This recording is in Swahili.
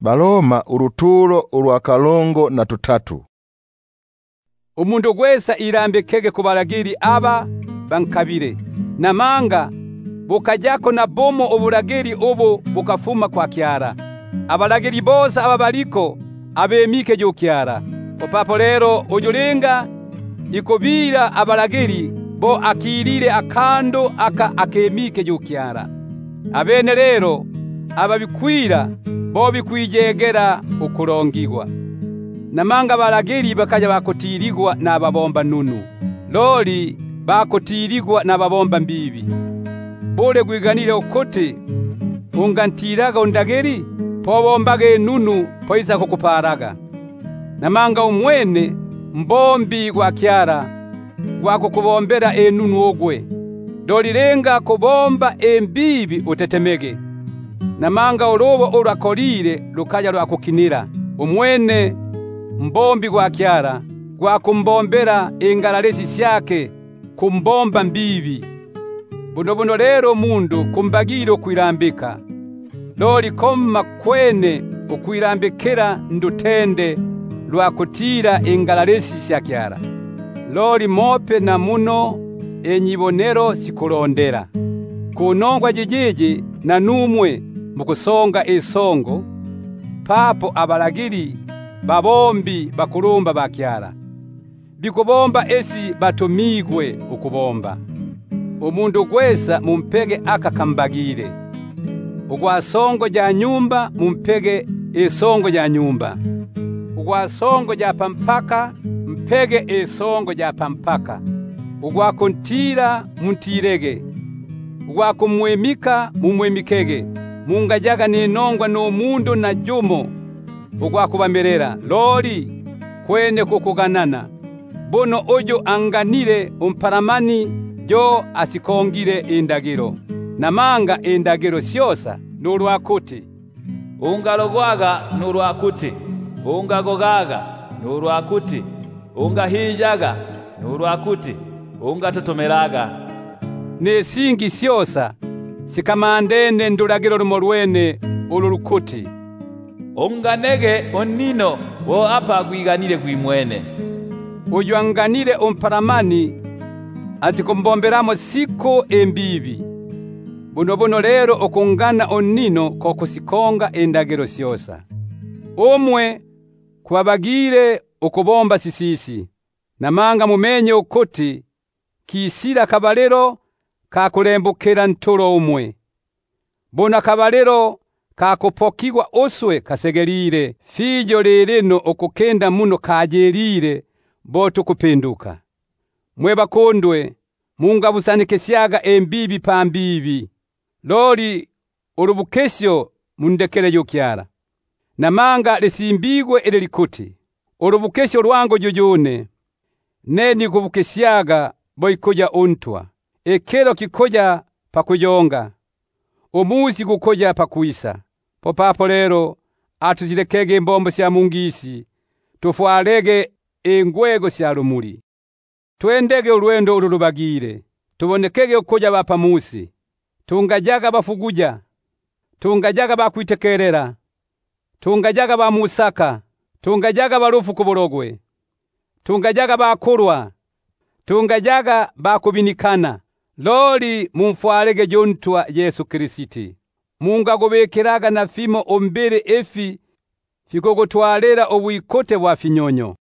Baloma uruturo urwakalongo na tutatu. Umundu gwesa irambekege kubalagiri aba bankabire namanga bukajako na bomo obulagiri obo bukafuma kwa kyara. Abalagiri bosa ababaliko abemike jo kyara. Opapo lero ojulenga ikobira abalagiri bo akirire akando akemike jo kyara. Abene lero ababikwira bo bikwijegera ukulongigwa. Namanga balagiri bakaja bakotirigwa na babomba nunu. Loli bakotirigwa na babomba mbibi. Bole gwiganire okote ungantiraga undageri pobombage nunu poiza kukuparaga. Namanga umwene mbombi gwa kyara gwako kubombera enunu ogwe. Dolirenga kubomba embibi utetemege. Namanga olobo urakolire lukaja lwakukinira. Umwene mbombi gwa kyara gwa kumbombera engalalezi syake kumbomba mbibi. Buno lero mundu kumbagiro kwirambika. Loli koma kwene ukwirambikira ndutende lwakutira engalalezi sya kyara. Loli mope na muno enyibonero sikulondera. Kunongwa jijiji na numwe mukusonga esongo papo abalagiri babombi bakulumba bakyara. Bikubomba esi batumigwe ukubomba. Umundu gwesa mumpege akakambagire. Ugwa songo ja nyumba mumpege esongo ja nyumba. Ugwa songo ja pampaka mpege esongo ja pampaka. Ugwa kontira muntirege. Ugwa kumwemika mumwemikege. Mungajaga ninongwa no mundu na jumo. Ugwa kubamerera. Loli kwene kukuganana. Bono ojo anganire umparamani jo asikongire endagiro. Namanga endagiro syosa nurwakuti. Ungalogwaga nurwakuti. Ungagogaga nurwakuti. Ungahijaga nurwakuti. Ungatotomeraga. Nesingi syosa sikamandene ndulagiro lumolwene ulurukuti. Unganege onino wo apa gwiganire gwimwene. Uyu anganire umparamani ati kumbomberamo siko embibi. Buno lero okungana onino kokusikonga endagiro syosa. Omwe kwabagire ukubomba sisisi. Namanga mumenye ukuti kisira kabalero kakulembukira ntulo umwe. Bona kabalero kakupokigwa oswe kasegerire. Fijo leleno okukenda muno kajerire boto kupinduka. Mweba kondwe mungabusanikesyaga embibi pa mbibi. Loli urubukesyo mundekele yokyara. Namanga lesimbigwe ele likuti. Urubukesyo lwango jujune. Neni kubukesyaga boikoja ontwa. Ekelo kikoja pakuyonga. Umuzi kukoja pakuisa. Popapo lero atuzilekege mbombo sya mungisi. Tufualege engwego sya rumuli. Tuendege ulwendo ululubagire. Tubonekege ukoja bapamusi. Tungajaga bafuguja. Tungajaga bakwitekerera. Tungajaga bamusaka. Tungajaga barufu kuborogwe. Tungajaga bakurwa. Tungajaga bakubinikana. Loli mumfualege jontwa Yesu Krisiti. Mungagobekeraga na fimo ombere efi fikogotwalera obuikote bwa finyonyo.